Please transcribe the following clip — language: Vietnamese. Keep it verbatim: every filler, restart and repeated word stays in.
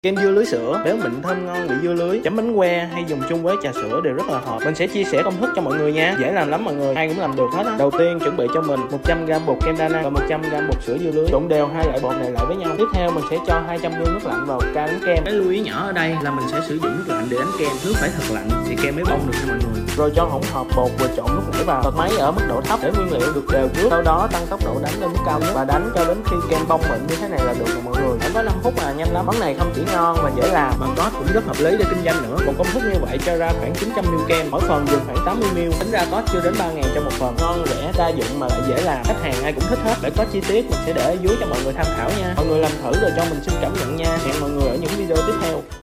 Kem dưa lưới sữa béo mịn thơm ngon vị dưa lưới chấm bánh que hay dùng chung với trà sữa đều rất là hợp. Mình sẽ chia sẻ công thức cho mọi người nha, dễ làm lắm mọi người, ai cũng làm được hết á. Đầu tiên chuẩn bị cho mình một trăm gam bột kem Dana và một trăm gam bột sữa dưa lưới, trộn đều hai loại bột này lại với nhau. Tiếp theo mình sẽ cho hai trăm mi li lít nước lạnh vào ca đánh kem. Cái lưu ý nhỏ ở đây là mình sẽ sử dụng nước lạnh để đánh kem, nước phải thật lạnh thì kem mới bong được nha mọi người. Rồi cho hỗn hợp bột vừa trộn lúc nãy vào, bật máy ở mức độ thấp để nguyên liệu được đều trước, sau đó tăng tốc độ đánh lên mức cao nhất và đánh cho đến khi kem bong mịn như thế này là được rồi mọi người. Chỉ có năm phút là nhanh lắm. Món này không chỉ ngon và dễ làm mà cost cũng rất hợp lý để kinh doanh nữa. Một công thức như vậy cho ra khoảng chín trăm mi li lít kem, mỗi phần dùng khoảng tám mươi mi li lít, tính ra cost chưa đến ba ngàn cho một phần. Ngon rẻ đa dụng mà lại dễ làm, khách hàng ai cũng thích hết. Để có chi tiết mình sẽ để ở dưới cho mọi người tham khảo nha. Mọi người làm thử rồi cho mình xin cảm nhận nha. Hẹn mọi người ở những video tiếp theo.